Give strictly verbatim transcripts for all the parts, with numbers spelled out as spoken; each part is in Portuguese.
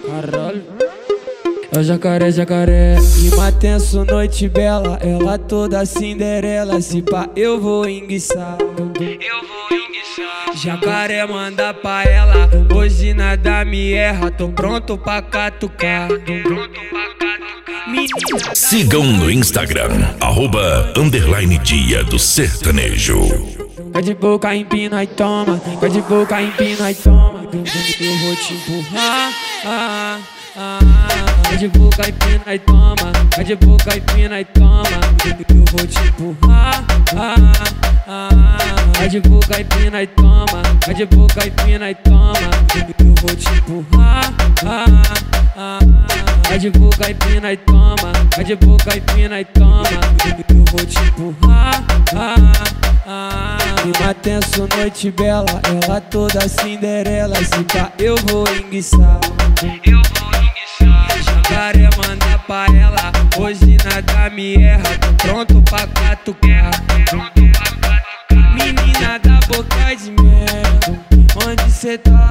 Caralho. É o jacaré, jacaré. Clima tenso, noite bela. Ela toda Cinderela. Se pá, eu vou enguiçar. Eu vou enguiçar. Jacaré manda pra ela. Hoje nada me erra. Tô pronto pra catucar. Tô pronto pra catucar. Menina, sigam no Instagram, arroba underline dia do sertanejo. Vai de boca, empina e toma. Vai de boca, empina e toma. Eu vou te empurrar. Ah, ah. Vai de boca, empina e toma. Vai de boca, empina e toma. Eu vou te empurrar. Ah, ah. Vai de boca, empina e toma. Vai de boca, empina e toma. Eu vou te empurrar. Ah, ah. Vai de boca, empina e toma. Vai de boca, empina e toma. Eu vou te empurrar. Ah, ah. Clima tenso, noite bela. Ela toda Cinderela. Se pá, eu vou enguiçar. Eu vou enguiçar. Jacaré manda pra ela. Hoje nada me erra. Tô pronto pra catucar. Pronto pra catucar. Menina da boca de mel, onde cê tá?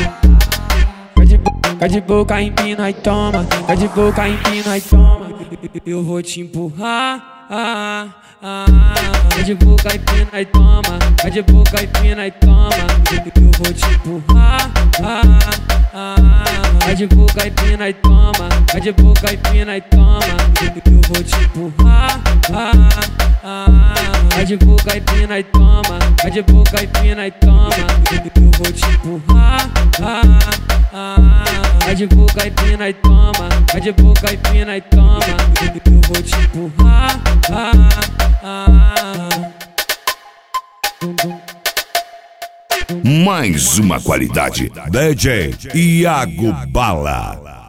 Vai de boca, vai de boca, empina e toma. Vai de boca, empina e toma. Eu vou te empurrar. Ah, ah. Vai de boca, empina e toma. Vai de boca, empina e toma. Eu vou te empurrar. Ah, ah. Vai de boca, empina e toma. Vai de boca, empina e toma. Eu vou te empurrar. Ah, ah. Vai de boca, empina e toma. Vai de boca, empina e toma. Eu vou te empurrar. Ah, ah. Vai de boca, empina e toma. Vai de boca, empina e toma. Eu vou te empurrar. Ah, ah. Mais uma qualidade. D J Iago Bala.